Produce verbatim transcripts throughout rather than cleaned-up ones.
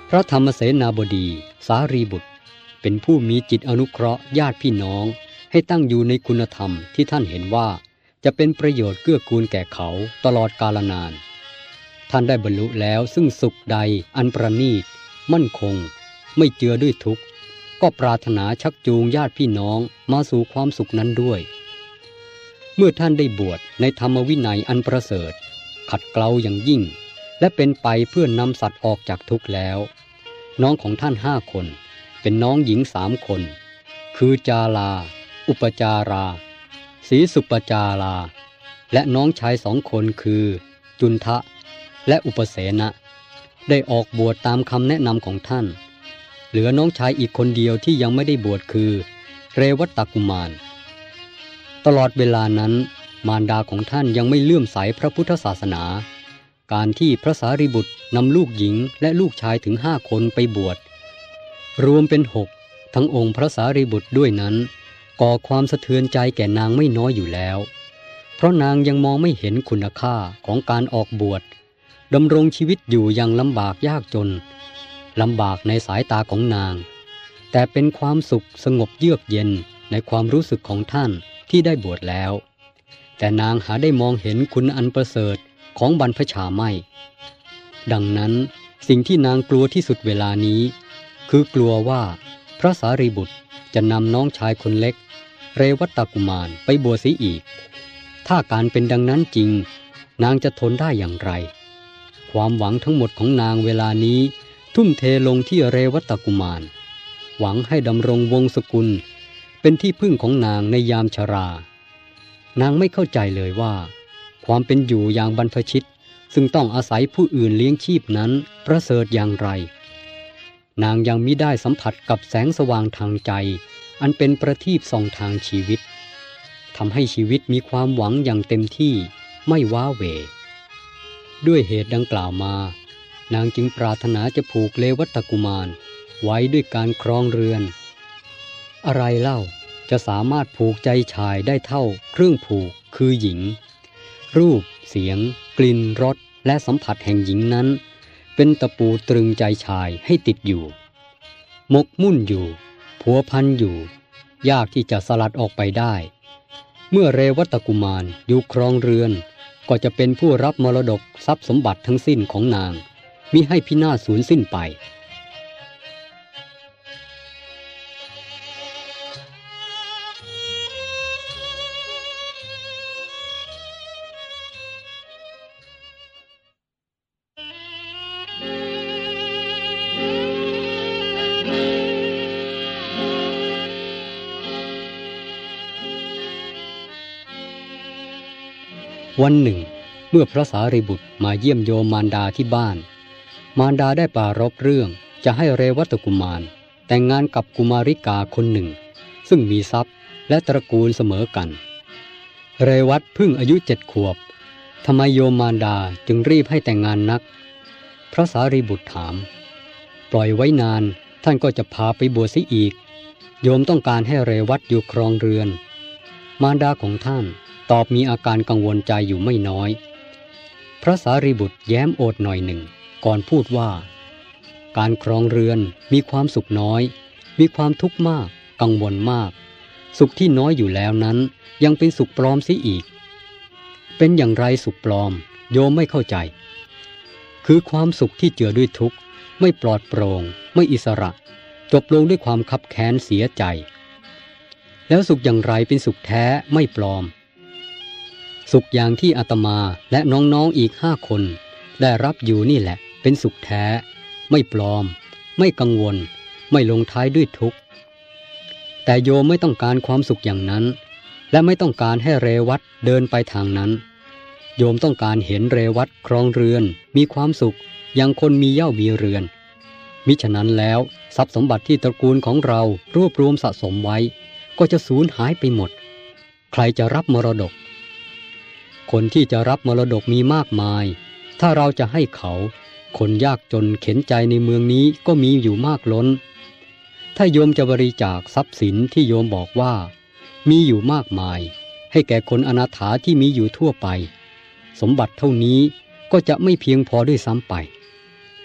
พระธรรมเสนาบดีสารีบุตรเป็นผู้มีจิตอนุเคราะห์ญาติพี่น้องให้ตั้งอยู่ในคุณธรรมที่ท่านเห็นว่าจะเป็นประโยชน์เกื้อกูลแก่เขาตลอดกาลนานท่านได้บรรลุแล้วซึ่งสุขใดอันประณีตมั่นคงไม่เจือด้วยทุกข์ก็ปรารถนาชักจูงญาติพี่น้องมาสู่ความสุขนั้นด้วยเมื่อท่านได้บวชในธรรมวินัยอันประเสริฐขัดเกลาอย่างยิ่งและเป็นไปเพื่อนำสัตว์ออกจากทุกข์แล้วน้องของท่านห้าคนเป็นน้องหญิงสามคนคือจาลาอุปจาราศรีสุปจาราและน้องชายสองคนคือจุนทะและอุปเสนะได้ออกบวชตามคำแนะนำของท่านเหลือน้องชายอีกคนเดียวที่ยังไม่ได้บวชคือเรวัตกุมารตลอดเวลานั้นมารดาของท่านยังไม่เลื่อมใสพระพุทธศาสนาการที่พระสารีบุตรนำลูกหญิงและลูกชายถึงห้าคนไปบวชรวมเป็นหกทั้งองค์พระสารีบุตรด้วยนั้นก่อความสะเทือนใจแก่นางไม่น้อยอยู่แล้วเพราะนางยังมองไม่เห็นคุณค่าของการออกบวชดำรงชีวิตอยู่อย่างลำบากยากจนลำบากในสายตาของนางแต่เป็นความสุขสงบเยือกเย็นในความรู้สึกของท่านที่ได้บวชแล้วแต่นางหาได้มองเห็นคุณอันประเสริฐของบรรพชาไม่ดังนั้นสิ่งที่นางกลัวที่สุดเวลานี้คือกลัวว่าพระสารีบุตรจะนำน้องชายคนเล็กเรวัตกุมารไปบวชเสียอีกถ้าการเป็นดังนั้นจริงนางจะทนได้อย่างไรความหวังทั้งหมดของนางเวลานี้ทุ่มเทลงที่เรวัตกุมารหวังให้ดำรงวงศกุลเป็นที่พึ่งของนางในยามชรานางไม่เข้าใจเลยว่าความเป็นอยู่อย่างบรรพชิตซึ่งต้องอาศัยผู้อื่นเลี้ยงชีพนั้นประเสริฐอย่างไรนางยังมิได้สัมผัสกับแสงสว่างทางใจอันเป็นประทีปส่องทางชีวิตทำให้ชีวิตมีความหวังอย่างเต็มที่ไม่ว้าเหวด้วยเหตุดังกล่าวมานางจึงปรารถนาจะผูกเลวัตกุมารไว้ด้วยการครองเรือนอะไรเล่าจะสามารถผูกใจชายได้เท่าเครื่องผูกคือหญิงรูปเสียงกลิ่นรสและสัมผัสแห่งหญิงนั้นเป็นตะปูตรึงใจชายให้ติดอยู่หมกมุ่นอยู่ผัวพันอยู่ยากที่จะสลัดออกไปได้เมื่อเรวัตกุมารอยู่ครองเรือนก็จะเป็นผู้รับมรดกทรัพย์สมบัติทั้งสิ้นของนางมิให้พินาศสูญสิ้นไปวันหนึ่งเมื่อพระสารีบุตรมาเยี่ยมโยมมารดาที่บ้านมารดาได้ปรารภเรื่องจะให้เรวัตกุมารแต่งงานกับกุมาริกาคนหนึ่งซึ่งมีทรัพย์และตระกูลเสมอกันเรวัตเพิ่งอายุเจ็ดขวบทำไมโยมมารดาจึงรีบให้แต่งงานนักพระสารีบุตรถามปล่อยไว้นานท่านก็จะพาไปบวชเสียอีกโยมต้องการให้เรวัตอยู่ครองเรือนมารดาของท่านตอบมีอาการกังวลใจอยู่ไม่น้อยพระสารีบุตรแย้มโอดหน่อยหนึ่งก่อนพูดว่าการครองเรือนมีความสุขน้อยมีความทุกข์มากกังวลมากสุขที่น้อยอยู่แล้วนั้นยังเป็นสุขปลอมเสียอีกเป็นอย่างไรสุขปลอมโยมไม่เข้าใจคือความสุขที่เจือด้วยทุกข์ไม่ปลอดโปร่งไม่อิสระจบลงด้วยความคับแค้นเสียใจแล้วสุขอย่างไรเป็นสุขแท้ไม่ปลอมสุขอย่างที่อาตมาและน้องๆอีกห้าคนได้รับอยู่นี่แหละเป็นสุขแท้ไม่ปลอมไม่กังวลไม่ลงท้ายด้วยทุกข์แต่โยมไม่ต้องการความสุขอย่างนั้นและไม่ต้องการให้เรวัตเดินไปทางนั้นโยมต้องการเห็นเรวัตครองเรือนมีความสุขอย่างคนมีเหย้ามีเรือนมิฉะนั้นแล้วทรัพย์สมบัติที่ตระกูลของเรารวบรวมสะสมไว้ก็จะสูญหายไปหมดใครจะรับมรดกคนที่จะรับมรดกมีมากมายถ้าเราจะให้เขาคนยากจนเข็นใจในเมืองนี้ก็มีอยู่มากล้นถ้าโยมจะบริจาคทรัพย์สินที่โยมบอกว่ามีอยู่มากมายให้แก่คนอนาถาที่มีอยู่ทั่วไปสมบัติเท่านี้ก็จะไม่เพียงพอด้วยซ้ำไป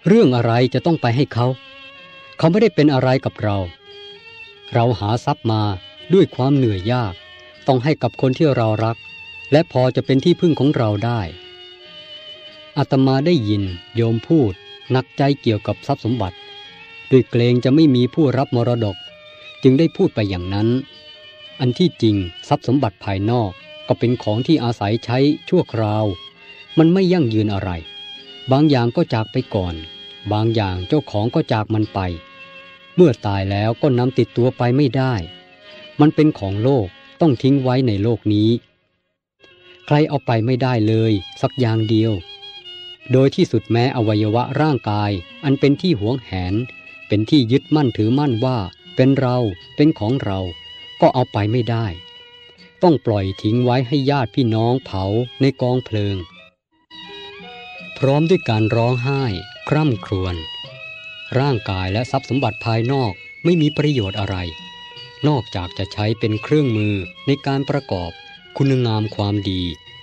เรื่องอะไรจะต้องไปให้เขาเขาไม่ได้เป็นอะไรกับเราเราหาทรัพย์มาด้วยความเหนื่อยยากต้องให้กับคนที่เรารักและพอจะเป็นที่พึ่งของเราได้อาตมาได้ยินโยมพูดหนักใจเกี่ยวกับทรัพย์สมบัติด้วยเกรงจะไม่มีผู้รับมรดกจึงได้พูดไปอย่างนั้นอันที่จริงทรัพย์สมบัติภายนอกก็เป็นของที่อาศัยใช้ชั่วคราวมันไม่ยั่งยืนอะไรบางอย่างก็จากไปก่อนบางอย่างเจ้าของก็จากมันไปเมื่อตายแล้วก็นำติดตัวไปไม่ได้มันเป็นของโลกต้องทิ้งไว้ในโลกนี้ใครเอาไปไม่ได้เลยสักอย่างเดียวโดยที่สุดแม้อวัยวะร่างกายอันเป็นที่หวงแหนเป็นที่ยึดมั่นถือมั่นว่าเป็นเราเป็นของเราก็เอาไปไม่ได้ต้องปล่อยทิ้งไว้ให้ญาติพี่น้องเผาในกองเพลิงพร้อมด้วยการร้องไห้คร่ำครวญร่างกายและทรัพย์สมบัติภายนอกไม่มีประโยชน์อะไรนอกจากจะใช้เป็นเครื่องมือในการประกอบคุณงามความดี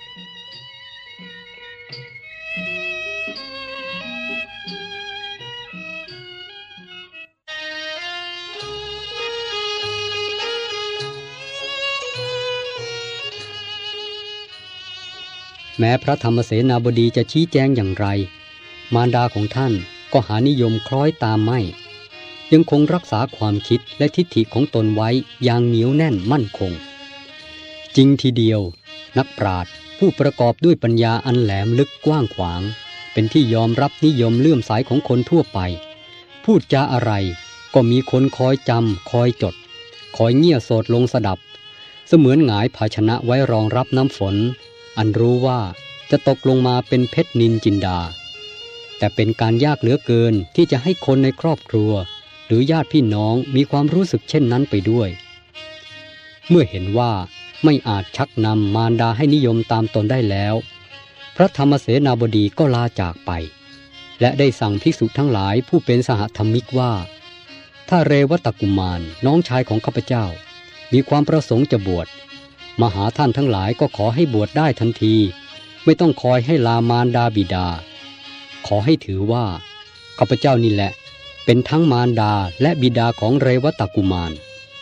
แม้พระธรรมเสนาบดีจะชี้แจงอย่างไรมารดาของท่านก็หานิยมคล้อยตามไม่ยังคงรักษาความคิดและทิฏฐิของตนไว้อย่างเหนียวแน่นมั่นคงจริงทีเดียวนักปราชญ์ผู้ประกอบด้วยปัญญาอันแหลมลึกกว้างขวางเป็นที่ยอมรับนิยมเลื่อมใสของคนทั่วไปพูดจาอะไรก็มีคนคอยจำคอยจดคอยเงี่ยโสดลงสดับเสมือนหงายภาชนะไว้รองรับน้ำฝนอันรู้ว่าจะตกลงมาเป็นเพชรนินจินดาแต่เป็นการยากเหลือเกินที่จะให้คนในครอบครัวหรือญาติพี่น้องมีความรู้สึกเช่นนั้นไปด้วยเมื่อเห็นว่าไม่อาจชักนำมารดาให้นิยมตามตนได้แล้วพระธรรมเสนาบดีก็ลาจากไปและได้สั่งภิกษุทั้งหลายผู้เป็นสหธรรมิกว่าถ้าเรวัตกุมารน้องชายของข้าพเจ้ามีความประสงค์จะบวชมาหาท่านทั้งหลายก็ขอให้บวชได้ทันทีไม่ต้องคอยให้ลามารดาบิดาขอให้ถือว่าข้าพเจ้านี่แหละเป็นทั้งมารดาและบิดาของเรวัตกุมาร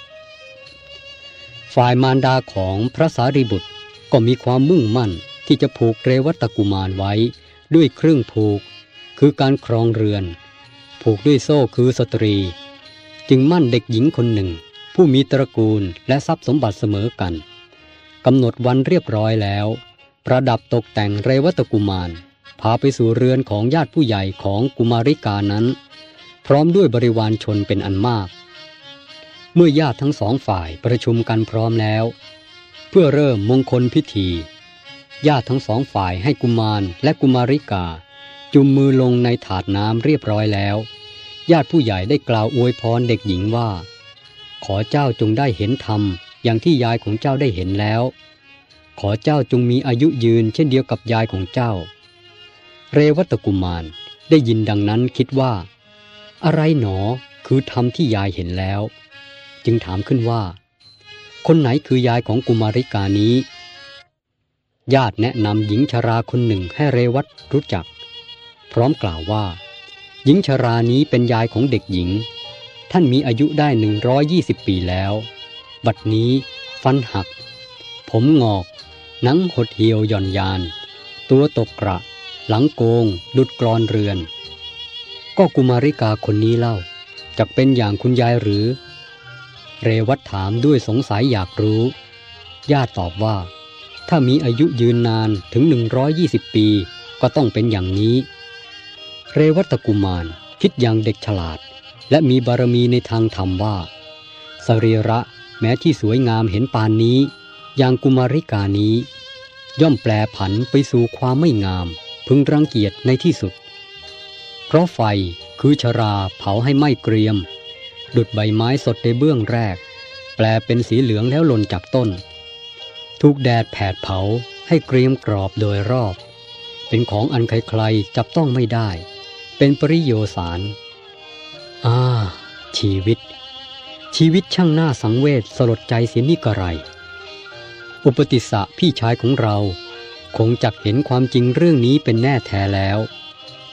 ฝ่ายมารดาของพระสารีบุตรก็มีความมุ่งมั่นที่จะผูกเรวัตกุมารไว้ด้วยเครื่องผูกคือการครองเรือนผูกด้วยโซ่คือสตรีจึงมั่นเด็กหญิงคนหนึ่งผู้มีตระกูลและทรัพย์สมบัติเสมอกันกำหนดวันเรียบร้อยแล้วประดับตกแต่งเรวัตกุมารพาไปสู่เรือนของญาติผู้ใหญ่ของกุมาริกานั้นพร้อมด้วยบริวารชนเป็นอันมากเมื่อญาติทั้งสองฝ่ายประชุมกันพร้อมแล้วเพื่อเริ่มมงคลพิธีญาติทั้งสองฝ่ายให้กุมารและกุมาริกาจุ่มมือลงในถาดน้ำเรียบร้อยแล้วญาติผู้ใหญ่ได้กล่าวอวยพรเด็กหญิงว่าขอเจ้าจงได้เห็นธรรมอย่างที่ยายของเจ้าได้เห็นแล้วขอเจ้าจงมีอายุยืนเช่นเดียวกับยายของเจ้าเรวัตกุมารได้ยินดังนั้นคิดว่าอะไรหนอคือธรรมที่ยายเห็นแล้วจึงถามขึ้นว่าคนไหนคือยายของกุมาริกานี้ญาติแนะนำหญิงชราคนหนึ่งให้เรวัตรู้จักพร้อมกล่าวว่าหญิงชรานี้เป็นยายของเด็กหญิงท่านมีอายุได้หนึ่งร้อยยี่สิบปีแล้วบัดนี้ฟันหักผมงอกหนังหดเหี่ยวหย่อนยานตัวตกกระหลังโกงดุดกรอนเรือนก็กุมาริกาคนนี้เล่าจักเป็นอย่างคุณยายหรือเรวัตถามด้วยสงสัยอยากรู้ญาติตอบว่าถ้ามีอายุยืนนานถึงหนึ่งร้อยยี่สิบปีก็ต้องเป็นอย่างนี้เรวัตกุมารคิดอย่างเด็กฉลาดและมีบารมีในทางธรรมว่าสรีระแม้ที่สวยงามเห็นปานนี้อย่างกุมาริกานี้ย่อมแปรผันไปสู่ความไม่งามพึงรังเกียจในที่สุดเพราะไฟคือชราเผาให้ไหม้เกรียมดุจใบไม้สดในเบื้องแรกแปลเป็นสีเหลืองแล้วหล่นจากต้นถูกแดดแผดเผาให้เกรียมกรอบโดยรอบเป็นของอันใครๆจับต้องไม่ได้เป็นปริโยสารอ่าชีวิตชีวิตช่างน่าสังเวชสลดใจเสียนี่กระไรอุปติสสะพี่ชายของเราคงจักเห็นความจริงเรื่องนี้เป็นแน่แท้แล้วจึ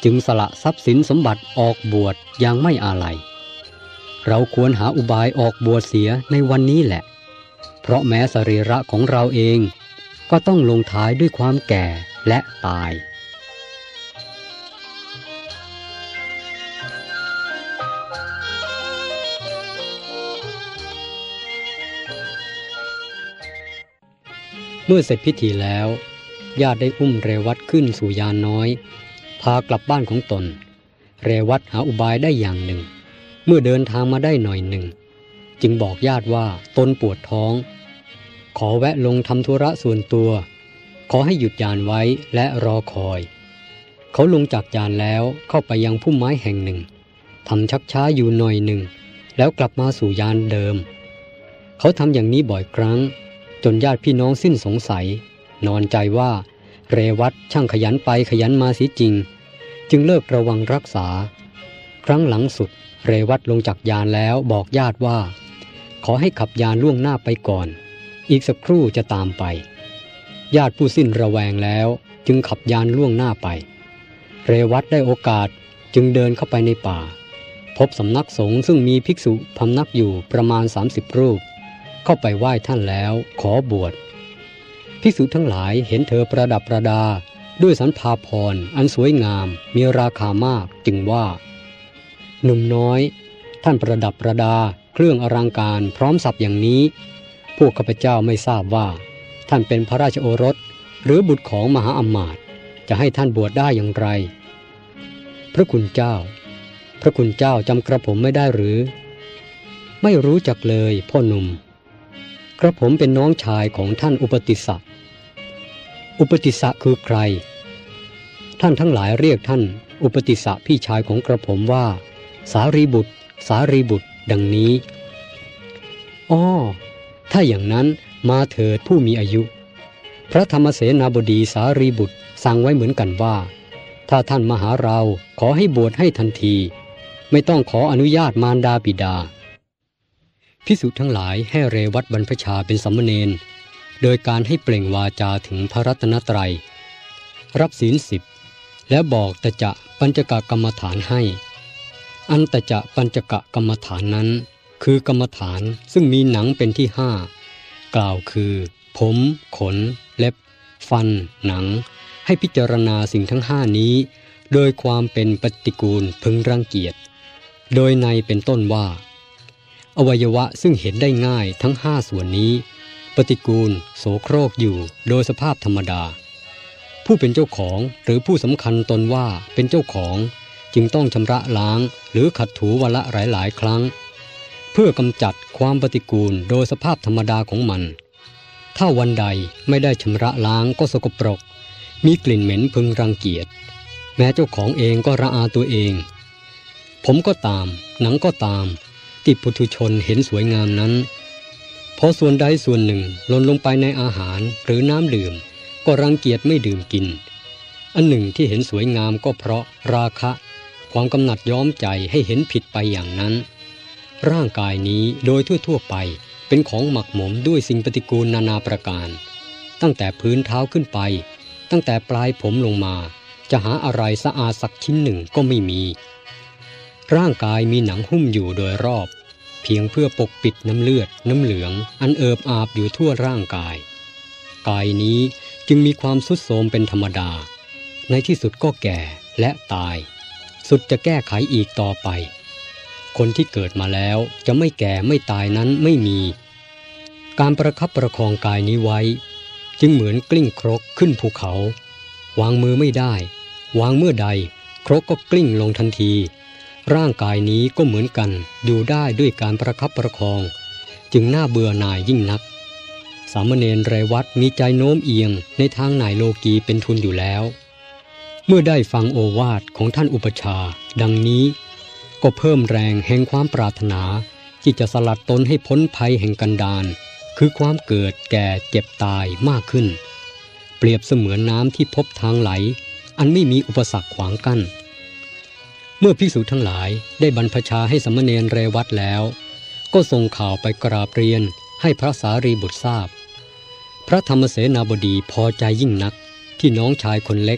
จึงสละทรัพย์สินสมบัติออกบวชอย่างไม่อาลัยเราควรหาอุบายออกบวชเสียในวันนี้แหละเพราะแม้สรีระของเราเองก็ต้องลงท้ายด้วยความแก่และตายเมื่อเสร็จพิธีแล้วญาติได้อุ้มเรวัตขึ้นสู่ยานน้อยพากลับบ้านของตนเรวัตหาอุบายได้อย่างหนึ่งเมื่อเดินทางมาได้หน่อยหนึ่งจึงบอกญาติว่าตนปวดท้องขอแวะลงทำธุระส่วนตัวขอให้หยุดยานไว้และรอคอยเขาลงจากยานแล้วเข้าไปยังพุ่มไม้แห่งหนึ่งทำชักช้าอยู่หน่อยหนึ่งแล้วกลับมาสู่ยานเดิมเขาทำอย่างนี้บ่อยครั้งจนญาติพี่น้องสิ้นสงสัยนอนใจว่าเรวัตช่างขยันไปขยันมาเสียจริงจึงเลิกระวังรักษาครั้งหลังสุดเรวัตลงจากยานแล้วบอกญาติว่าขอให้ขับยานล่วงหน้าไปก่อนอีกสักครู่จะตามไปญาติผู้สิ้นระแวงแล้วจึงขับยานล่วงหน้าไปเรวัตได้โอกาสจึงเดินเข้าไปในป่าพบสำนักสงฆ์ซึ่งมีภิกษุพำนักอยู่ประมาณสามสิบรูปเข้าไปไหว้ท่านแล้วขอบวชภิกษุทั้งหลายเห็นเธอประดับประดาด้วยสันภาพรอันสวยงามมีราคามากจึงว่าหนุ่มน้อยท่านประดับประดาเครื่องอลังการพร้อมสับอย่างนี้พวกข้าพเจ้าไม่ทราบว่าท่านเป็นพระราชโอรสหรือบุตรของมหาอมาตย์จะให้ท่านบวชได้อย่างไรพระคุณเจ้าพระคุณเจ้าจำกระผมไม่ได้หรือไม่รู้จักเลยพ่อหนุ่มกระผมเป็นน้องชายของท่านอุปติสสะอุปติสสะคือใครท่านทั้งหลายเรียกท่านอุปติสสะพี่ชายของกระผมว่าสารีบุตรสารีบุตรดังนี้อ้อถ้าอย่างนั้นมาเถิดผู้มีอายุพระธรรมเสนาบดีสารีบุตรสั่งไว้เหมือนกันว่าถ้าท่านมาหาเราขอให้บวชให้ทันทีไม่ต้องขออนุญาตมารดาบิดาภิกษุทั้งหลายให้เรวัตบรรพชาเป็นสามเณรโดยการให้เปล่งวาจาถึงพระรัตนตรัยรับศีลสิบและบอกตจะปัญจกกรรมฐานให้อันตจะปัญจกกรรมฐานนั้นคือกรรมฐานซึ่งมีหนังเป็นที่ห้ากล่าวคือผมขนเล็บฟันหนังให้พิจารณาสิ่งทั้งห้านี้โดยความเป็นปฏิกูลพึงรังเกียจโดยในเป็นต้นว่าอวัยวะซึ่งเห็นได้ง่ายทั้งห้าส่วนนี้ปฏิกูลโสโครกอยู่โดยสภาพธรรมดาผู้เป็นเจ้าของหรือผู้สำคัญตนว่าเป็นเจ้าของจึงต้องชำระล้างหรือขัดถูวันละหลายๆครั้งเพื่อกำจัดความปฏิกูลโดยสภาพธรรมดาของมันถ้าวันใดไม่ได้ชำระล้างก็สกปรกมีกลิ่นเหม็นพึงรังเกียจแม้เจ้าของเองก็ระอาตัวเองผมก็ตามหนังก็ตามที่ปุถุชนเห็นสวยงามนั้นพอส่วนใดส่วนหนึ่งหล่นลงไปในอาหารหรือน้ำดื่มก็รังเกียจไม่ดื่มกินอันหนึ่งที่เห็นสวยงามก็เพราะราคะความกำหนัดย้อมใจให้เห็นผิดไปอย่างนั้นร่างกายนี้โดยทั่วๆไปเป็นของหมักหมมด้วยสิ่งปฏิกูลนานาประการตั้งแต่พื้นเท้าขึ้นไปตั้งแต่ปลายผมลงมาจะหาอะไรสะอาดสักชิ้นหนึ่งก็ไม่มีร่างกายมีหนังหุ้มอยู่โดยรอบเพียงเพื่อปกปิดน้ำเลือดน้ำเหลืองอันเอิบอาบอยู่ทั่วร่างกายกายนี้จึงมีความทรุดโทรมเป็นธรรมดาในที่สุดก็แก่และตายสุดจะแก้ไขอีกต่อไปคนที่เกิดมาแล้วจะไม่แก่ไม่ตายนั้นไม่มีการประคับประคองกายนี้ไว้จึงเหมือนกลิ้งครกขึ้นภูเขาวางมือไม่ได้วางเมื่อใดครกก็กลิ้งลงทันทีร่างกายนี้ก็เหมือนกันอยู่ได้ด้วยการประคับประคองจึงน่าเบื่อหน่ายยิ่งนักสามเณรเรวัตมีใจโน้มเอียงในทางหน่ายโลกีเป็นทุนอยู่แล้วเมื่อได้ฟังโอวาทของท่านอุปชาดังนี้ก็เพิ่มแรงแห่งความปรารถนาที่จะสลัดตนให้พ้นภัยแห่งกันดารคือความเกิดแก่เจ็บตายมากขึ้นเปรียบเสมือนน้ำที่พบทางไหลอันไม่มีอุปสรรคขวางกั้นเมื่อภิกษุทั้งหลายได้บรรพชาให้สามเณรเรวัตแล้วก็ส่งข่าวไปกราบเรียนให้พระสารีบุตรทราบพระธรรมเสนาบดีพอใจยิ่งนักที่น้องชายคนเล็ก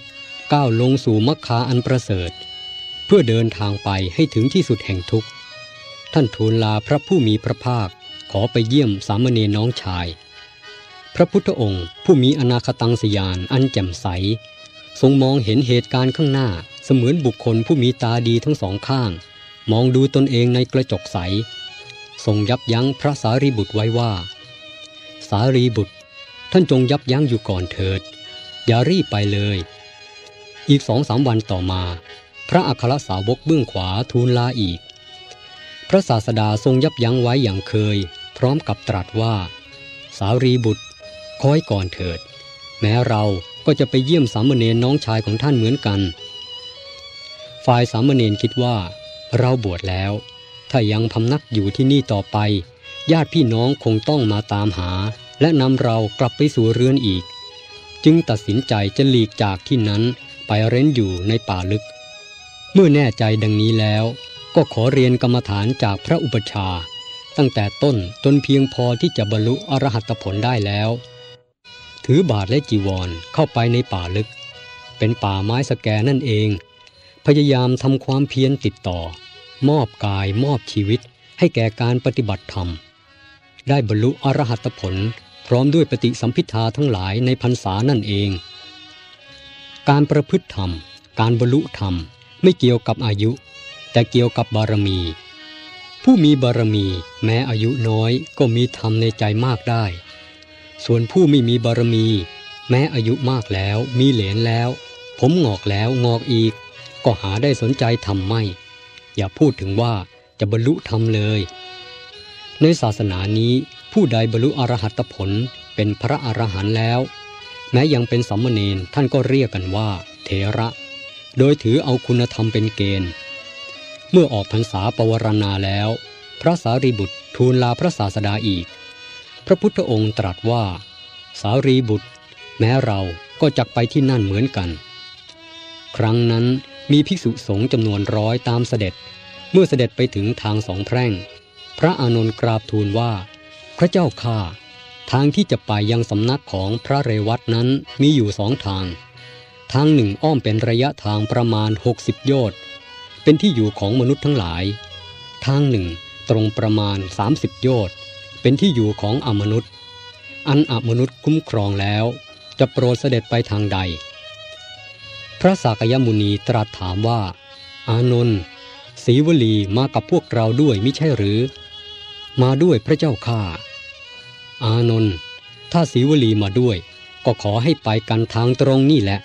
ก้าวลงสู่มรรคาอันประเสริฐเพื่อเดินทางไปให้ถึงที่สุดแห่งทุกข์ท่านทูลลาพระผู้มีพระภาคขอไปเยี่ยมสามเณรน้องชายพระพุทธองค์ผู้มีอนาคตังสยานอันแจ่มใสทรงมองเห็นเหตุการณ์ข้างหน้าเสมือนบุคคลผู้มีตาดีทั้งสองข้างมองดูตนเองในกระจกใสทรงยับยั้งพระสารีบุตรไว้ว่าสารีบุตรท่านจงยับยั้งอยู่ก่อนเถิดอย่ารีบไปเลยอีกสองสามวันต่อมาพระอัครสาวกเบื้องขวาทูลลาอีกพระศาสดาทรงยับยั้งไว้อย่างเคยพร้อมกับตรัสว่าสารีบุตรคอยก่อนเถิดแม้เราก็จะไปเยี่ยมสามเณรน้องชายของท่านเหมือนกันฝ่ายสามเณรคิดว่าเราบวชแล้วถ้ายังพำนักอยู่ที่นี่ต่อไปญาติพี่น้องคงต้องมาตามหาและนำเรากลับไปสู่เรือนอีกจึงตัดสินใจจะหลีกจากที่นั้นไปเร้นอยู่ในป่าลึกเมื่อแน่ใจดังนี้แล้วก็ขอเรียนกรรมฐานจากพระอุปัชฌาย์ตั้งแต่ต้นจนเพียงพอที่จะบรรลุอรหัตผลได้แล้วถือบาทและจีวรเข้าไปในป่าลึกเป็นป่าไม้สแกนั่นเองพยายามทำความเพียรติดต่อมอบกายมอบชีวิตให้แก่การปฏิบัติธรรมได้บรรลุอรหัตผลพร้อมด้วยปฏิสัมภิทาทั้งหลายในพรรษานั่นเองการประพฤติธรรมการบรรลุธรรมไม่เกี่ยวกับอายุแต่เกี่ยวกับบารมีผู้มีบารมีแม้อายุน้อยก็มีธรรมในใจมากได้ส่วนผู้ไม่มีบารมีแม้อายุมากแล้วมีเหลนแล้วผมงอกแล้วงอกอีกก็หาได้สนใจธรรมไม่อย่าพูดถึงว่าจะบรรลุธรรมเลยในศาสนานี้ผู้ใดบรรลุอรหัตผลเป็นพระอรหันต์แล้วแม้ยังเป็นสามเณรท่านก็เรียกกันว่าเถระโดยถือเอาคุณธรรมเป็นเกณฑ์เมื่อออกพรรษาปวารณาแล้วพระสารีบุตรทูลลาพระศาสดาอีกพระพุทธองค์ตรัสว่าสารีบุตรแม้เราก็จักไปที่นั่นเหมือนกันครั้งนั้นมีภิกษุสงฆ์จำนวนร้อยตามเสด็จเมื่อเสด็จไปถึงทางสองแพร่งพระอานนท์กราบทูลว่าพระเจ้าข้าทางที่จะไปยังสำนักของพระเรวัตนั้นมีอยู่สองทางทางหนึ่งอ้อมเป็นระยะทางประมาณหกสิบโยชน์เป็นที่อยู่ของมนุษย์ทั้งหลายทางหนึ่งตรงประมาณสามสิบโยชน์เป็นที่อยู่ของอมนุษย์อันอมนุษย์คุ้มครองแล้วจะโปรดเสด็จไปทางใดพระสากยมุนีตรัสถามว่าอานนท์ศรีวลีมากับพวกเราด้วยมิใช่หรือมาด้วยพระเจ้าข้าอานนท์ถ้าศรีวลีมาด้วยก็ขอให้ไปกันทางตรงนี่แหละ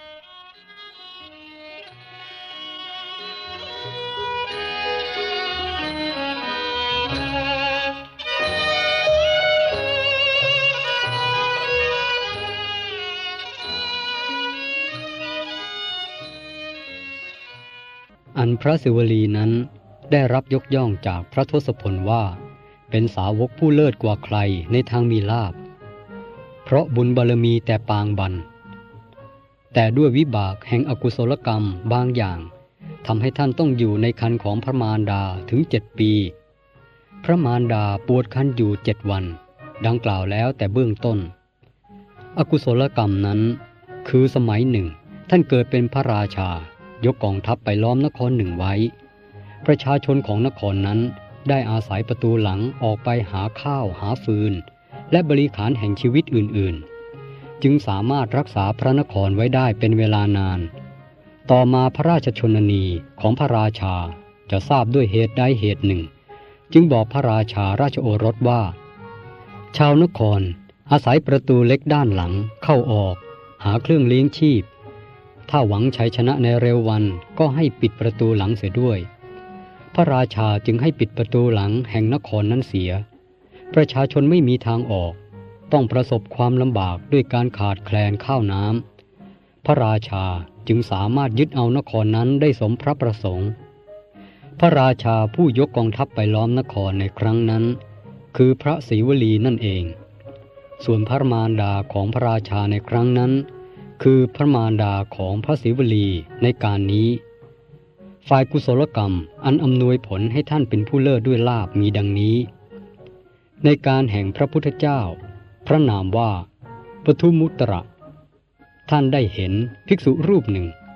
อันพระศิวลีนั้นได้รับยกย่องจากพระทศพลว่าเป็นสาวกผู้เลิศกว่าใครในทางมีลาภเพราะบุญบารมีแต่ปางบันแต่ด้วยวิบากแห่งอกุศลกรรมบางอย่างทำให้ท่านต้องอยู่ในครรภ์ของพระมารดาถึงเจ็ดปีพระมารดาปวดครรภ์อยู่เจ็ดวันดังกล่าวแล้วแต่เบื้องต้นอกุศลกรรมนั้นคือสมัยหนึ่งท่านเกิดเป็นพระราชายกกองทัพไปล้อมนครหนึ่งไว้ประชาชนของนครนั้นได้อาศัยประตูหลังออกไปหาข้าวหาฟืนและบริขารแห่งชีวิตอื่นๆจึงสามารถรักษาพระนครไว้ได้เป็นเวลานานต่อมาพระราชชนนีของพระราชาจะทราบด้วยเหตุใดเหตุหนึ่งจึงบอกพระราชาราชโอรสว่าชาวนครอาศัยประตูเล็กด้านหลังเข้าออกหาเครื่องเลี้ยงชีพถ้าหวังชัยชนะในเร็ววันก็ให้ปิดประตูหลังเสียด้วยพระราชาจึงให้ปิดประตูหลังแห่งนครนั้นเสียประชาชนไม่มีทางออกต้องประสบความลำบากด้วยการขาดแคลนข้าวน้ำพระราชาจึงสามารถยึดเอานครนั้นได้สมพระประสงค์พระราชาผู้ยกกองทัพไปล้อมนครในครั้งนั้นคือพระศรีวลีนั่นเองส่วนพระมารดาของพระราชาในครั้งนั้นคือพระมารดาของพระศรีวลีในการนี้ฝ่ายกุศลกรรมอันอำนวยผลให้ท่านเป็นผู้เลิศด้วยลาภมีดังนี้ในการแห่งพระพุทธเจ้าพระนามว่าปทุมุตระท่านได้เห็นภิกษุรูปหนึ่ง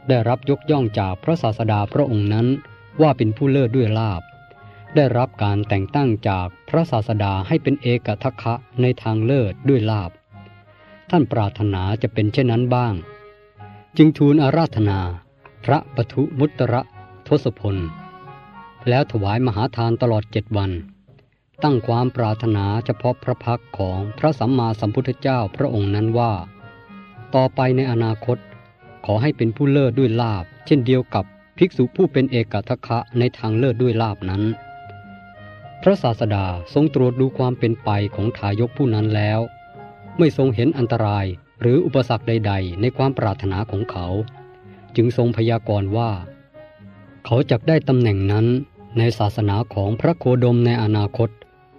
ได้รับยกย่องจากพระศาสดาพระองค์นั้นว่าเป็นผู้เลิศด้วยลาภได้รับการแต่งตั้งจากพระศาสดาให้เป็นเอกทัคคะในทางเลิศด้วยลาภท่านปรารถนาจะเป็นเช่นนั้นบ้างจึงทูลอาราธนาพระปทุมุตระทศพลแล้วถวายมหาทานตลอดเจ็ดวันตั้งความปรารถนาเฉพาะพระพักของพระสัมมาสัมพุทธเจ้าพระองค์นั้นว่าต่อไปในอนาคตขอให้เป็นผู้เลิศด้วยลาภเช่นเดียวกับภิกษุผู้เป็นเอกทัคคะในทางเลิศด้วยลาภนั้นพระศาสดาทรงตรวจดูความเป็นไปของทายกผู้นั้นแล้วไม่ทรงเห็นอันตรายหรืออุปสรรคใดๆในความปรารถนาของเขาจึงทรงพยากรณ์ว่าเขาจักได้ตำแหน่งนั้นในศาสนาของพระโคดมในอนาคต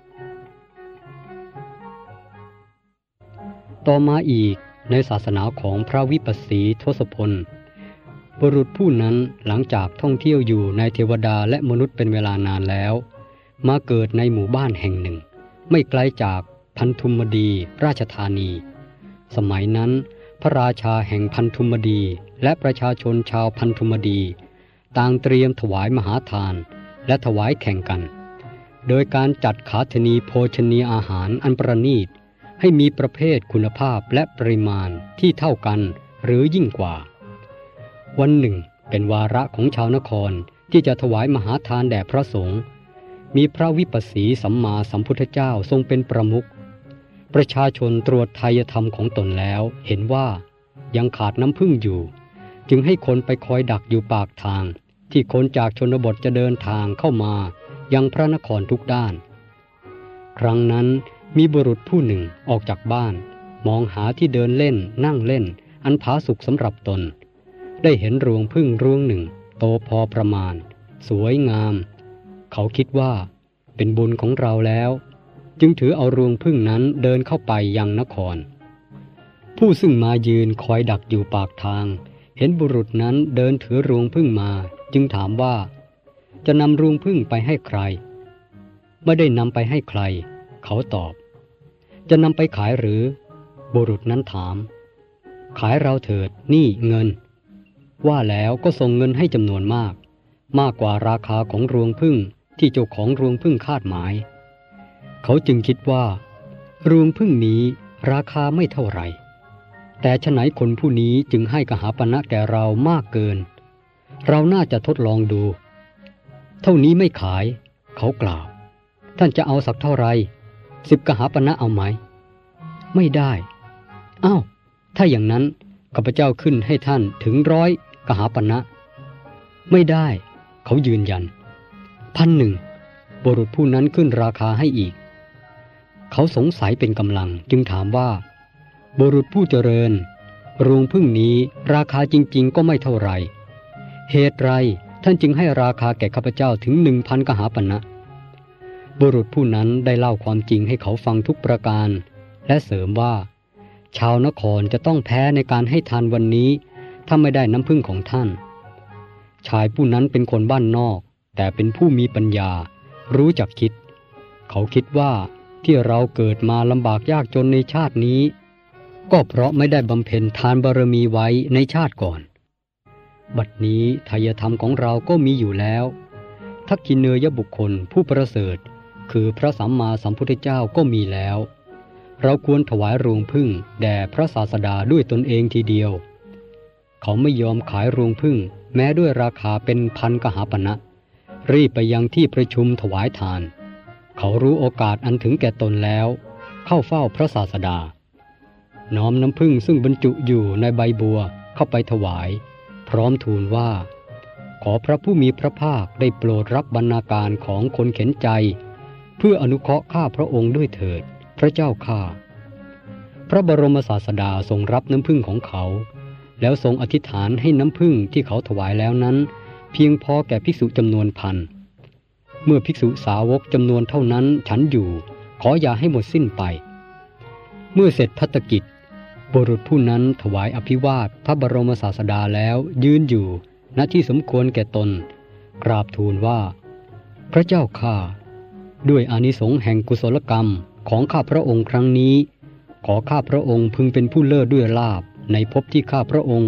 ต่อมาอีกในศาสนาของพระวิปัสสีทศพลบุรุษผู้นั้นหลังจากท่องเที่ยวอยู่ในเทวดาและมนุษย์เป็นเวลานานแล้วมาเกิดในหมู่บ้านแห่งหนึ่งไม่ไกลจากพันธุมดีราชธานีสมัยนั้นพระราชาแห่งพันธุมดีและประชาชนชาวพันธุมดีต่างเตรียมถวายมหาทานและถวายแข่งกันโดยการจัดขาธนีโภชนีอาหารอันประณีตให้มีประเภทคุณภาพและปริมาณที่เท่ากันหรือยิ่งกว่าวันหนึ่งเป็นวาระของชาวนครที่จะถวายมหาทานแด่พระสงฆ์มีพระวิปัสสีสัมมาสัมพุทธเจ้าทรงเป็นประมุขประชาชนตรวจไทยธรรมของตนแล้วเห็นว่ายังขาดน้ำผึ้งอยู่จึงให้คนไปคอยดักอยู่ปากทางที่คนจากชนบทจะเดินทางเข้ามายังพระนครทุกด้านครั้งนั้นมีบุรุษผู้หนึ่งออกจากบ้านมองหาที่เดินเล่นนั่งเล่นอันผาสุกสำหรับตนได้เห็นรวงผึ้งรวงหนึ่งโตพอประมาณสวยงามเขาคิดว่าเป็นบุญของเราแล้วจึงถือเอารวงผึ้งนั้นเดินเข้าไปยังนครผู้ซึ่งมายืนคอยดักอยู่ปากทางเห็นบุรุษนั้นเดินถือรวงผึ้งมาจึงถามว่าจะนำรวงผึ้งไปให้ใครไม่ได้นำไปให้ใครเขาตอบจะนำไปขายหรือบุรุษนั้นถามขายเราเถิดนี่เงินว่าแล้วก็ส่งเงินให้จำนวนมากมากกว่าราคาของรวงผึ้งที่เจ้าของรวงผึ้งคาดหมายเขาจึงคิดว่ารวงผึ้งนี้ราคาไม่เท่าไหร่แต่ฉะไหนคนผู้นี้จึงให้กหาปณะแก่เรามากเกินเราน่าจะทดลองดูเท่านี้ไม่ขายเขากล่าวท่านจะเอาสักเท่าไรสิบกหาปณะเอาไหมไม่ได้อ้าวถ้าอย่างนั้นข้าพเจ้าขึ้นให้ท่านถึงร้อยกหาปณะไม่ได้เขายืนยันพันหนึ่งบุรุษผู้นั้นขึ้นราคาให้อีกเขาสงสัยเป็นกำลังจึงถามว่าบุรุษผู้เจริญรวงผึ้งนี้ราคาจริงๆก็ไม่เท่าไรเหตุไรท่านจึงให้ราคาแก่ข้าพเจ้าถึงหนึ่งพันกหาปณะบุรุษผู้นั้นได้เล่าความจริงให้เขาฟังทุกประการและเสริมว่าชาวนครจะต้องแพ้ในการให้ทานวันนี้ถ้าไม่ได้น้ำผึ้งของท่านชายผู้นั้นเป็นคนบ้านนอกแต่เป็นผู้มีปัญญารู้จักคิดเขาคิดว่าที่เราเกิดมาลำบากยากจนในชาตินี้ก็เพราะไม่ได้บำเพ็ญทานบารมีไว้ในชาติก่อนบัดนี้ไทยธรรมของเราก็มีอยู่แล้วทักขิเนยบุคคลผู้ประเสริฐคือพระสัมมาสัมพุทธเจ้าก็มีแล้วเราควรถวายรวงผึ้งแด่พระศาสดาด้วยตนเองทีเดียวเขาไม่ยอมขายรวงผึ้งแม้ด้วยราคาเป็นพันกหาปณะรีบไปยังที่ประชุมถวายทานเขารู้โอกาสอันถึงแก่ตนแล้วเข้าเฝ้าพระศาสดาน้อมน้ำผึ้งซึ่งบรรจุอยู่ในใบบัวเข้าไปถวายพร้อมทูลว่าขอพระผู้มีพระภาคได้โปรดรับบรรณาการของคนเข็นใจเพื่ออนุเคราะห์ข้าพระองค์ด้วยเถิดพระเจ้าข้าพระบรมศาสดาทรงรับน้ำผึ้งของเขาแล้วทรงอธิษฐานให้น้ำผึ้งที่เขาถวายแล้วนั้นเพียงพอแก่ภิกษุจำนวนพันเมื่อภิกษุสาวกจำนวนเท่านั้นฉันอยู่ขออย่าให้หมดสิ้นไปเมื่อเสร็จภัตตกิจบุรุษผู้นั้นถวายอภิวาทพระบรมศาสดาแล้วยืนอยู่ณที่สมควรแก่ตนกราบทูลว่าพระเจ้าข้าด้วยอานิสงส์แห่งกุศลกรรมของข้าพระองค์ครั้งนี้ขอข้าพระองค์พึงเป็นผู้เลิศด้วยลาภในภพที่ข้าพระองค์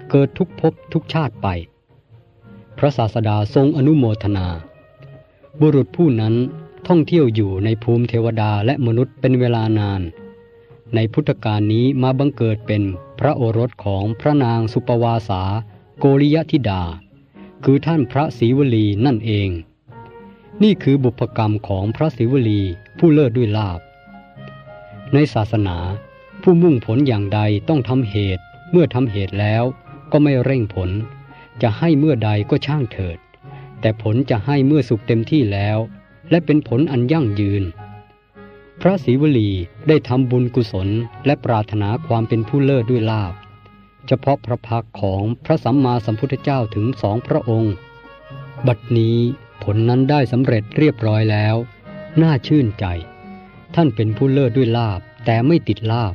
เกิดทุกภพทุกชาติไปพระศาสดาทรงอนุโมทนาบุรุษผู้นั้นท่องเที่ยวอยู่ในภูมิเทวดาและมนุษย์เป็นเวลานานในพุทธกาลนี้มาบังเกิดเป็นพระโอรสของพระนางสุปวาสาโกริยธิดาคือท่านพระศรีวลีนั่นเองนี่คือบุพกรรมของพระศรีวลีผู้เลิศด้วยลาภในศาสนาผู้มุ่งผลอย่างใดต้องทำเหตุเมื่อทำเหตุแล้วก็ไม่เร่งผลจะให้เมื่อใดก็ช่างเถิดแต่ผลจะให้เมื่อสุขเต็มที่แล้วและเป็นผลอันยั่งยืนพระศรีวลีได้ทำบุญกุศลและปรารถนาความเป็นผู้เลิศด้วยลาภเฉพาะพระพักของพระสัมมาสัมพุทธเจ้าถึงสองพระองค์บัดนี้ผลนั้นได้สำเร็จเรียบร้อยแล้วน่าชื่นใจท่านเป็นผู้เลิศด้วยลาภแต่ไม่ติดลาภ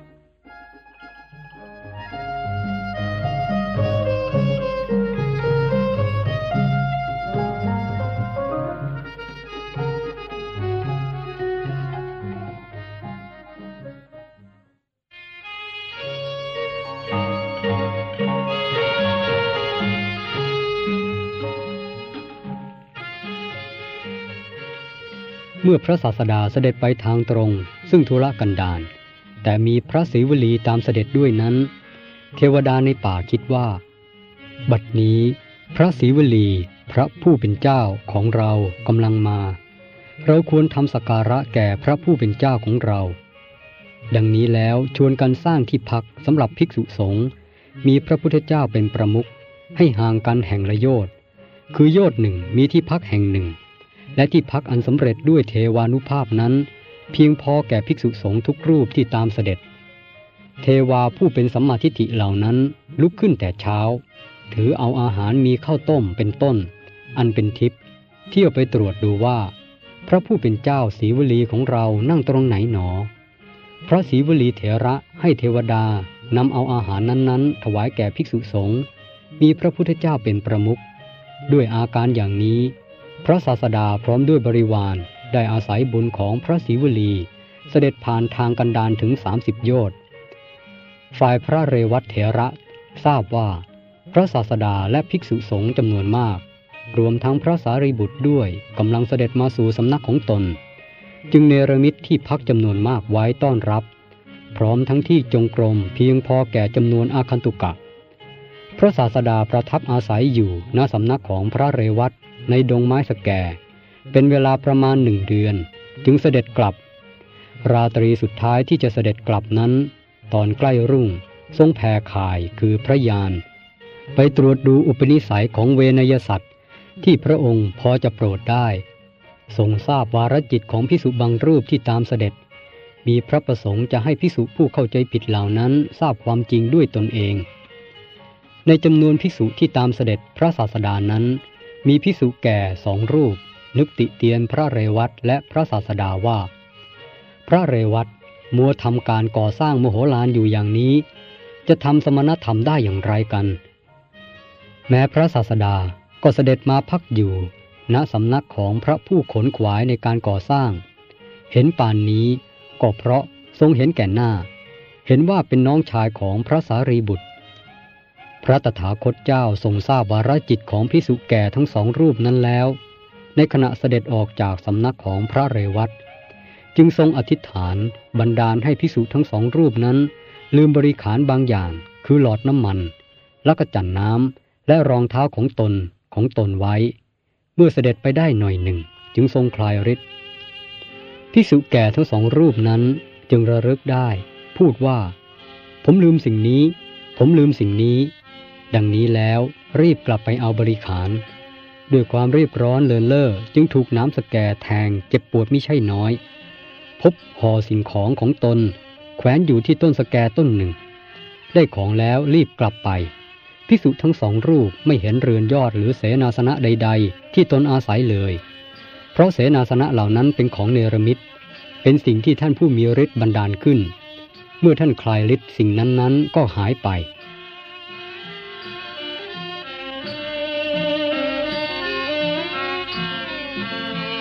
เมื่อพระศาสดาเสด็จไปทางตรงซึ่งธุระกันดารแต่มีพระศรีวลีตามเสด็จด้วยนั้นเทวดาในป่าคิดว่าบัดนี้พระศรีวลีพระผู้เป็นเจ้าของเรากำลังมาเราควรทำสักการะแก่พระผู้เป็นเจ้าของเราดังนี้แล้วชวนกันสร้างที่พักสำหรับภิกษุสงฆ์มีพระพุทธเจ้าเป็นประมุขให้ห่างกันแห่งละโยชน์คือโยชน์หนึ่งมีที่พักแห่งหนึ่งและที่พักอันสำเร็จด้วยเทวานุภาพนั้นเพียงพอแก่ภิกษุสงฆ์ทุกรูปที่ตามเสด็จเทวาผู้เป็นสัมมาทิฏฐิเหล่านั้นลุกขึ้นแต่เช้าถือเอาอาหารมีข้าวต้มเป็นต้นอันเป็นทิพย์เที่ยวไปตรวจดูว่าพระผู้เป็นเจ้าศรีวลีของเรานั่งตรงไหนหนอพระศรีวลีเถระให้เทวดานำเอาอาหารนั้นๆถวายแก่ภิกษุสงฆ์มีพระพุทธเจ้าเป็นประมุขด้วยอาการอย่างนี้พระศาสดาพร้อมด้วยบริวารได้อาศัยบุญของพระศรีวลีเสด็จผ่านทางกันดารถึงสามสิบโยชน์ฝ่ายพระเรวัตเถระทราบว่าพระศาสดาและภิกษุสงฆ์จำนวนมากรวมทั้งพระสารีบุตรด้วยกำลังเสด็จมาสู่สำนักของตนจึงเนรมิตที่พักจำนวนมากไว้ต้อนรับพร้อมทั้งที่จงกรมเพียงพอแก่จำนวนอาคันตุกะพระศาสดาประทับอาศัยอยู่ณสำนักของพระเรวัตในดงไม้สแกเป็นเวลาประมาณหนึ่งเดือนจึงเสด็จกลับราตรีสุดท้ายที่จะเสด็จกลับนั้นตอนใกล้รุ่งทรงแผ่ข่ายคือพระยานไปตรวจดูอุปนิสัยของเวนยสัตว์ที่พระองค์พอจะโปรดได้ทรงทราบวาระจิตของภิกษุบางรูปที่ตามเสด็จมีพระประสงค์จะให้ภิกษุผู้เข้าใจผิดเหล่านั้นทราบความจริงด้วยตนเองในจำนวนภิกษุที่ตามเสด็จพระศาสดานั้นมีภิกษุแก่สองรูปนึกติเตียนพระเรวัตและพระศาสดาว่าพระเรวัตมัวทำการก่อสร้างมโหฬารอยู่อย่างนี้จะทำสมณธรรมได้อย่างไรกันแม้พระศาสดาก็เสด็จมาพักอยู่ณสำนักของพระผู้ขนขวายในการก่อสร้างเห็นป่านนี้ก็เพราะทรงเห็นแก่หน้าเห็นว่าเป็นน้องชายของพระสารีบุตรพระตถาคตเจ้าทรงทราบวาระจิตของภิกษุแก่ทั้งสองรูปนั้นแล้วในขณะเสด็จออกจากสำนักของพระเรวัตจึงทรงอธิษฐานบันดาลให้ภิกษุทั้งสองรูปนั้นลืมบริขารบางอย่างคือหลอดน้ำมันและกระจั่นน้ำและรองเท้าของตนของตนไว้เมื่อเสด็จไปได้หน่อยหนึ่งจึงทรงคลายฤทธิ์ภิกษุแก่ทั้งสองรูปนั้นจึงระลึกได้พูดว่าผมลืมสิ่งนี้ผมลืมสิ่งนี้ดังนี้แล้วรีบกลับไปเอาบริขารด้วยความรีบร้อนเลินเล่อจึงถูกน้ำสแกแทงเจ็บปวดมิใช่น้อยพบห่อสิ่งของของตนแขวนอยู่ที่ต้นสแกต้นหนึ่งได้ของแล้วรีบกลับไปภิกษุทั้งสองรูปไม่เห็นเรือนยอดหรือเสนาสนะใดๆที่ตนอาศัยเลยเพราะเสนาสนะเหล่านั้นเป็นของเนรมิตเป็นสิ่งที่ท่านผู้มีฤทธิ์บันดาลขึ้นเมื่อท่านคลายฤทธิ์สิ่งนั้นๆก็หายไป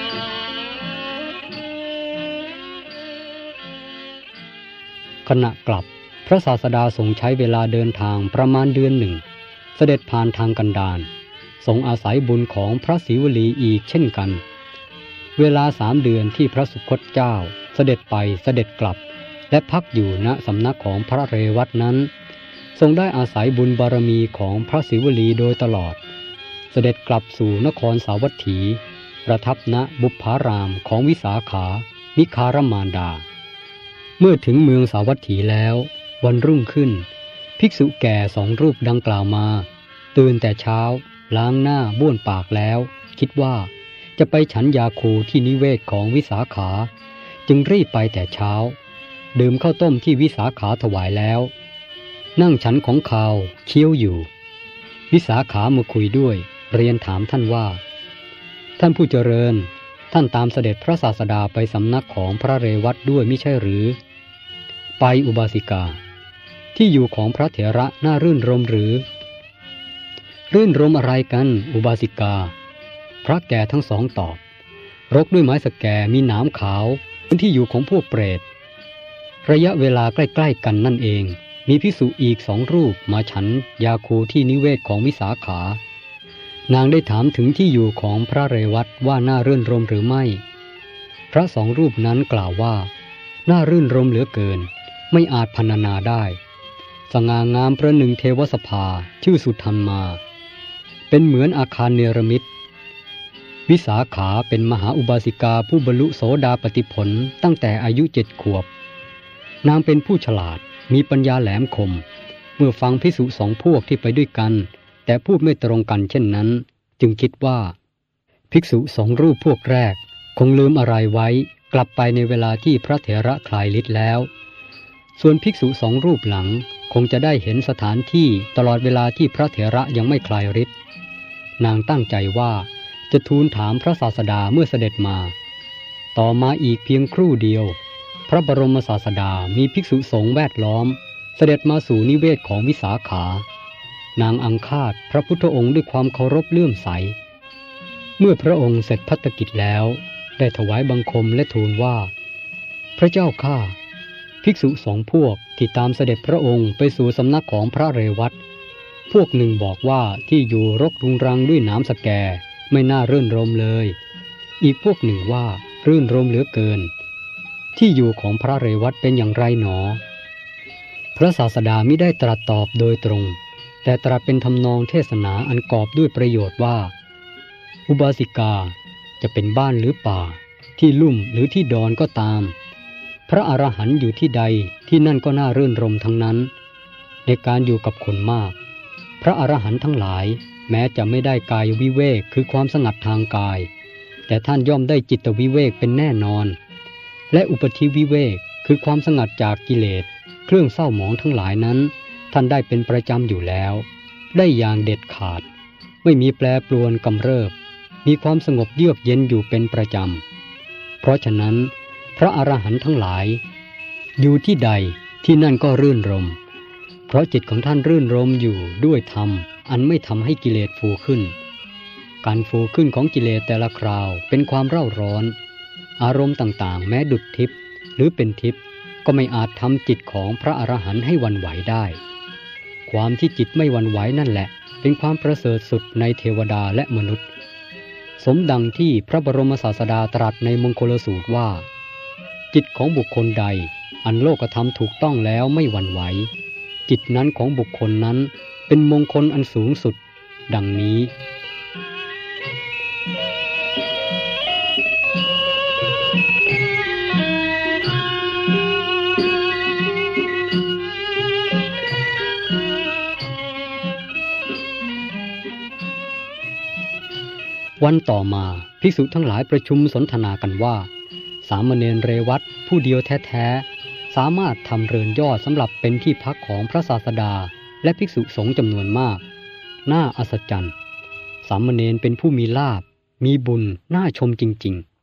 ขณะกลับพระศาสดาทรงใช้เวลาเดินทางประมาณเดือนหนึ่งเสด็จผ่านทางกันดารทรงอาศัยบุญของพระศรีวลีอีกเช่นกันเวลาสามเดือนที่พระสุคตเจ้าเสด็จไปเสด็จกลับและพักอยู่ณสำนักของพระเรวัตนั้นทรงได้อาศัยบุญบารมีของพระศรีวลีโดยตลอดเสด็จกลับสู่นครสาวัตถีประทับณบุพพารามของวิสาขามิคารมารดาเมื่อถึงเมืองสาวัตถีแล้ววันรุ่งขึ้นภิกษุแก่สองรูปดังกล่าวมาตื่นแต่เช้าล้างหน้าบ้วนปากแล้วคิดว่าจะไปฉันยาคูที่นิเวศของวิสาขาจึงรีบไปแต่เช้าดื่มข้าวต้มที่วิสาขาถวายแล้วนั่งฉันของข้าวเคี้ยวอยู่วิสาขามาคุยด้วยเรียนถามท่านว่าท่านผู้เจริญท่านตามเสด็จพระศาสดาไปสำนักของพระเรวัตด้วยมิใช่หรือไปอุบาสิกาที่อยู่ของพระเถระน่ารื่นรมหรือรื่นรมอะไรกันอุบาสิกาพระแก่ทั้งสองตอบรกด้วยไม้สแกมีหนามขาวเป็นที่อยู่ของพวกเปรตระยะเวลาใกล้ๆกันนั่นเองมีภิกษุอีกสองรูปมาฉันยาคูที่นิเวศของวิสาขานางได้ถามถึงที่อยู่ของพระเรวัตว่าน่ารื่นรมหรือไม่พระสองรูปนั้นกล่าวว่าน่ารื่นรมเหลือเกินไม่อาจพรรณนาได้สง่างามประหนึ่งเทวสภาชื่อสุทันมาเป็นเหมือนอาคารเนรมิตวิสาขาเป็นมหาอุบาสิกาผู้บรรลุโสดาปัตติผลตั้งแต่อายุเจ็ดขวบนางเป็นผู้ฉลาดมีปัญญาแหลมคมเมื่อฟังภิกษุสองพวกที่ไปด้วยกันแต่พูดไม่ตรงกันเช่นนั้นจึงคิดว่าภิกษุสองรูปพวกแรกคงลืมอะไรไว้กลับไปในเวลาที่พระเถระคลายฤทธิ์แล้วส่วนภิกษุสองรูปหลังคงจะได้เห็นสถานที่ตลอดเวลาที่พระเถระยังไม่คลายฤทธิ์นางตั้งใจว่าจะทูลถามพระศาสดาเมื่อเสด็จมาต่อมาอีกเพียงครู่เดียวพระบรมศาสดามีภิกษุสงฆ์แวดล้อมเสด็จมาสู่นิเวศของวิสาขานางอังคาดพระพุทธองค์ด้วยความเคารพเลื่อมใสเมื่อพระองค์เสร็จภัตกิจแล้วได้ถวายบังคมและทูลว่าพระเจ้าข้าภิกษุสองพวกที่ตามเสด็จพระองค์ไปสู่สำนักของพระเรวัตพวกหนึ่งบอกว่าที่อยู่รกรุงรังด้วยน้ำสแกไม่น่ารื่นรมเลยอีกพวกหนึ่งว่ารื่นรมเหลือเกินที่อยู่ของพระเรวัตเป็นอย่างไรหนอพระศาสดามิได้ตรัสตอบโดยตรงแต่ตรัสเป็นทำนองเทศนาอันกอบด้วยประโยชน์ว่าอุบาสิกาจะเป็นบ้านหรือป่าที่ลุ่มหรือที่ดอนก็ตามพระอรหันต์อยู่ที่ใดที่นั่นก็น่ารื่นรมทั้งนั้นในการอยู่กับคนมากพระอรหันต์ทั้งหลายแม้จะไม่ได้กายวิเวกคือความสงัดทางกายแต่ท่านย่อมได้จิตวิเวกเป็นแน่นอนและอุปธิวิเวกคือความสงัดจากกิเลสเครื่องเศร้าหมองทั้งหลายนั้นท่านได้เป็นประจำอยู่แล้วได้อย่างเด็ดขาดไม่มีแปรปรวนกำเริบมีความสงบเยือกเย็นอยู่เป็นประจำเพราะฉะนั้นพระอรหันต์ทั้งหลายอยู่ที่ใดที่นั่นก็รื่นรมเพราะจิตของท่านรื่นรมอยู่ด้วยธรรมอันไม่ทำให้กิเลสฟูขึ้นการฟูขึ้นของกิเลสแต่ละคราวเป็นความเร่าร้อนอารมณ์ต่างๆแม้ดุจทิพย์หรือเป็นทิพย์ก็ไม่อาจทำจิตของพระอรหันต์ให้หวั่นไหวได้ความที่จิตไม่หวั่นไหวนั่นแหละเป็นความประเสริฐสุดในเทวดาและมนุษย์สมดังที่พระบรมศาสดาตรัสในมงคลสูตรว่าจิตของบุคคลใดอันโลกธรรมถูกต้องแล้วไม่หวั่นไหวจิตนั้นของบุคคลนั้นเป็นมงคลอันสูงสุดดังนี้วันต่อมาภิกษุทั้งหลายประชุมสนทนากันว่าสามเณรเรวัตผู้เดียวแท้ๆสามารถทำเรือนยอดสำหรับเป็นที่พักของพระศาสดาและภิกษุสงฆ์จำนวนมากน่าอัศจรรย์สามเณรเป็นผู้มีลาภมีบุญน่าชมจริงๆ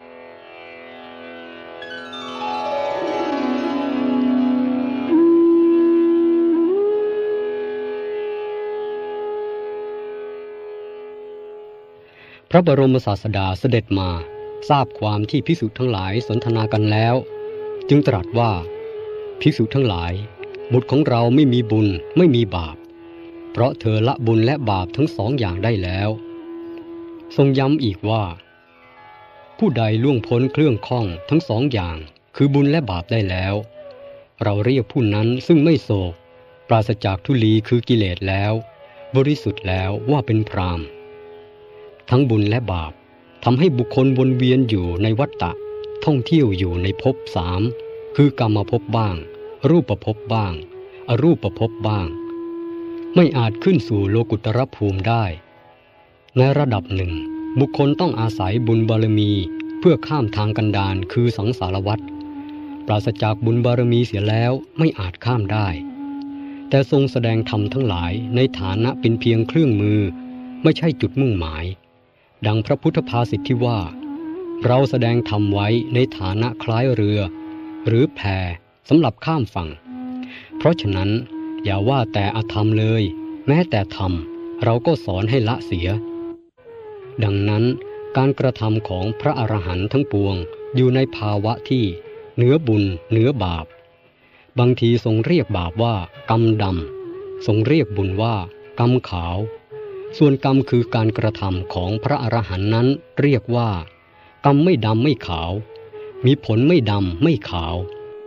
พระบรมศาสดาเสด็จมาทราบความที่ภิกษุทั้งหลายสนทนากันแล้วจึงตรัสว่าภิกษุทั้งหลายบุตรของเราไม่มีบุญไม่มีบาปเพราะเธอละบุญและบาปทั้งสองอย่างได้แล้วทรงย้ำอีกว่าผู้ใดล่วงพ้นเครื่องข้องทั้งสองอย่างคือบุญและบาปได้แล้วเราเรียกผู้นั้นซึ่งไม่โศกปราศจากทุลีคือกิเลสแล้วบริสุทธิ์แล้วว่าเป็นพรามทั้งบุญและบาปทำให้บุคคลวนเวียนอยู่ในวัฏฏะท่องเที่ยวอยู่ในภพสามคือกรรมภพบ้างรูปภพบ้างอรูปภพบ้างไม่อาจขึ้นสู่โลกุตตรภูมิได้ในระดับหนึ่งบุคคลต้องอาศัยบุญบารมีเพื่อข้ามทางกันดารคือสังสารวัฏปราศจากบุญบารมีเสียแล้วไม่อาจข้ามได้แต่ทรงแสดงธรรมทั้งหลายในฐานะเป็นเพียงเครื่องมือไม่ใช่จุดมุ่งหมายดังพระพุทธภาษิตที่ว่าเราแสดงธรรมไว้ในฐานะคล้ายเรือหรือแพสำหรับข้ามฝั่งเพราะฉะนั้นอย่าว่าแต่อธรรมเลยแม้แต่ธรรมเราก็สอนให้ละเสียดังนั้นการกระทำของพระอรหันต์ทั้งปวงอยู่ในภาวะที่เหนือบุญเหนือบาปบางทีทรงเรียกบาปว่ากรรมดำทรงเรียกบุญว่ากรรมขาวส่วนกรรมคือการกระทำของพระอรหันต์นั้นเรียกว่ากรรมไม่ดำไม่ขาวมีผลไม่ดำไม่ขาว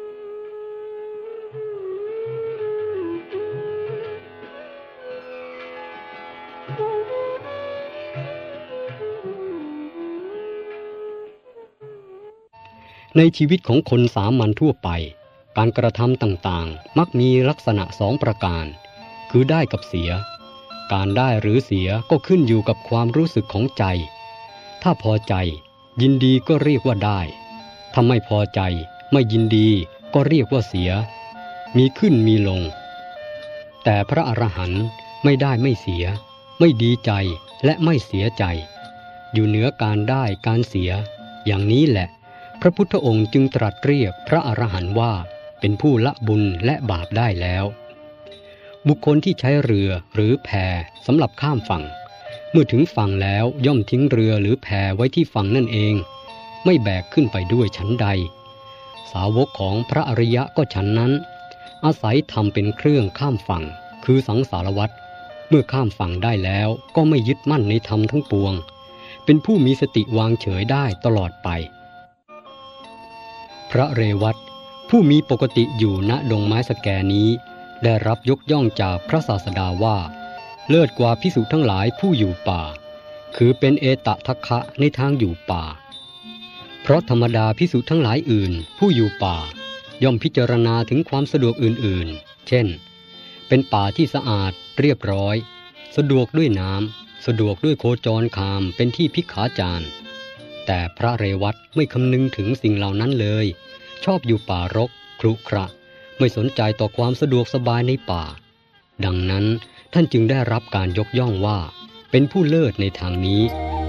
ในชีวิตของคนสามัญทั่วไปการกระทำต่างๆมักมีลักษณะสองประการคือได้กับเสียการได้หรือเสียก็ขึ้นอยู่กับความรู้สึกของใจถ้าพอใจยินดีก็เรียกว่าได้ถ้าไม่พอใจไม่ยินดีก็เรียกว่าเสียมีขึ้นมีลงแต่พระอรหันต์ไม่ได้ไม่เสียไม่ดีใจและไม่เสียใจอยู่เหนือการได้การเสียอย่างนี้แหละพระพุทธองค์จึงตรัสเรียกพระอรหันต์ว่าเป็นผู้ละบุญและบาปได้แล้วบุคคลที่ใช้เรือหรือแพสำหรับข้ามฝั่งเมื่อถึงฝั่งแล้วย่อมทิ้งเรือหรือแพไว้ที่ฝั่งนั่นเองไม่แบกขึ้นไปด้วยฉันใดสาวกของพระอริยะก็ฉันนั้นอาศัยทำเป็นเครื่องข้ามฝั่งคือสังสารวัฏเมื่อข้ามฝั่งได้แล้วก็ไม่ยึดมั่นในธรรมทั้งปวงเป็นผู้มีสติวางเฉยได้ตลอดไปพระเรวัตผู้มีปกติอยู่ณดงไม้สแกนี้ได้รับยกย่องจากพระศาสดาว่าเลิศกว่าภิกษุทั้งหลายผู้อยู่ป่าคือเป็นเอตทัคคะในทางอยู่ป่าเพราะธรรมดาภิกษุทั้งหลายอื่นผู้อยู่ป่าย่อมพิจารณาถึงความสะดวกอื่นๆเช่นเป็นป่าที่สะอาดเรียบร้อยสะดวกด้วยน้ำสะดวกด้วยโคจรคามเป็นที่ภิกขาจารแต่พระเรวัตไม่คำนึงถึงสิ่งเหล่านั้นเลยชอบอยู่ป่ารกครุขระไม่สนใจต่อความสะดวกสบายในป่าดังนั้นท่านจึงได้รับการยกย่องว่าเป็นผู้เลิศในทางนี้